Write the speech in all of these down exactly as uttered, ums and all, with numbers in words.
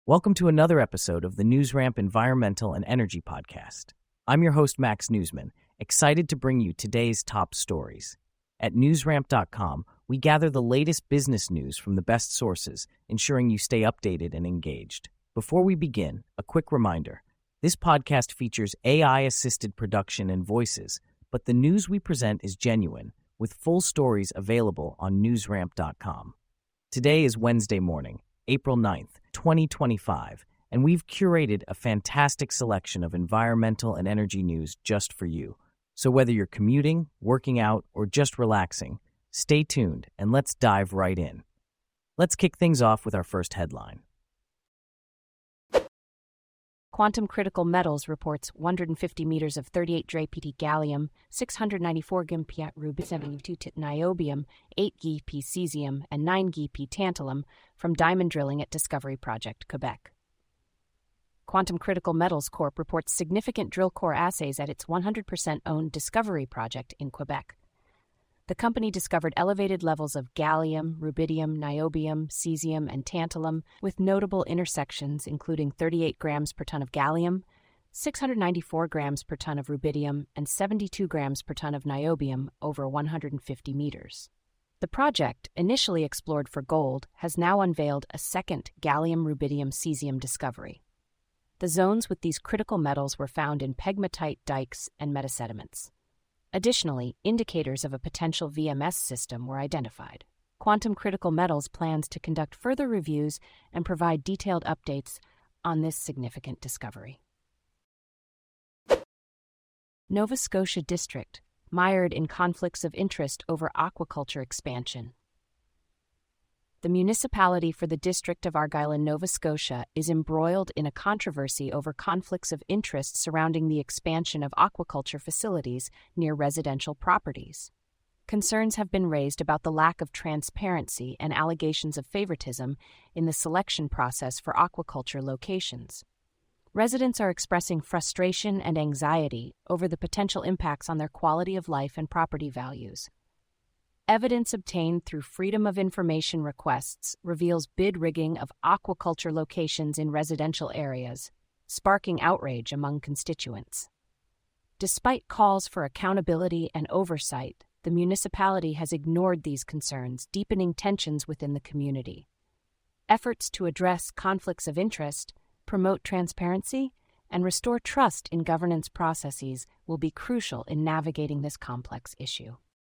Welcome to another episode of the NewsRamp Environmental and Energy Podcast. I'm your host, Max Newsman, excited to bring you today's top stories. At newsramp dot com, we gather the latest business news from the best sources, ensuring you stay updated and engaged. Before we begin, a quick reminder. This podcast features A I-assisted production and voices, but the news we present is genuine, with full stories available on newsramp dot com. Today is Wednesday morning, April ninth, twenty twenty-five, and we've curated a fantastic selection of environmental and energy news just for you. So whether you're commuting, working out, or just relaxing, stay tuned and let's dive right in. Let's kick things off with our first headline. Quantum Critical Metals reports one hundred fifty meters of thirty-eight Dre P T gallium, six hundred ninety-four G P rubidium, seventy-two T niobium, eight G P cesium, and nine G P tantalum from diamond drilling at Discovery Project, Quebec. Quantum Critical Metals Corp reports significant drill core assays at its one hundred percent owned Discovery Project in Quebec. The company discovered elevated levels of gallium, rubidium, niobium, cesium, and tantalum, with notable intersections including thirty-eight grams per ton of gallium, six hundred ninety-four grams per ton of rubidium, and seventy-two grams per ton of niobium over one hundred fifty meters. The project, initially explored for gold, has now unveiled a second gallium-rubidium-cesium discovery. The zones with these critical metals were found in pegmatite dikes and metasediments. Additionally, indicators of a potential V M S system were identified. Quantum Critical Metals plans to conduct further reviews and provide detailed updates on this significant discovery. Nova Scotia District, mired in conflicts of interest over aquaculture expansion. The municipality for the District of Argyll in Nova Scotia is embroiled in a controversy over conflicts of interest surrounding the expansion of aquaculture facilities near residential properties. Concerns have been raised about the lack of transparency and allegations of favoritism in the selection process for aquaculture locations. Residents are expressing frustration and anxiety over the potential impacts on their quality of life and property values. Evidence obtained through Freedom of Information requests reveals bid rigging of aquaculture locations in residential areas, sparking outrage among constituents. Despite calls for accountability and oversight, the municipality has ignored these concerns, deepening tensions within the community. Efforts to address conflicts of interest, promote transparency, and restore trust in governance processes will be crucial in navigating this complex issue.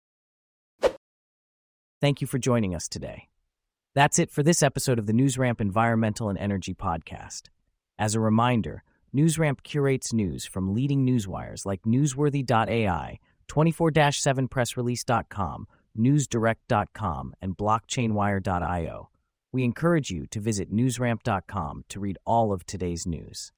Thank you for joining us today. That's it for this episode of the NewsRamp Environmental and Energy Podcast. As a reminder, NewsRamp curates news from leading newswires like newsworthy dot A I, twenty-four seven press release dot com, news direct dot com, and blockchain wire dot io. We encourage you to visit newsramp dot com to read all of today's news.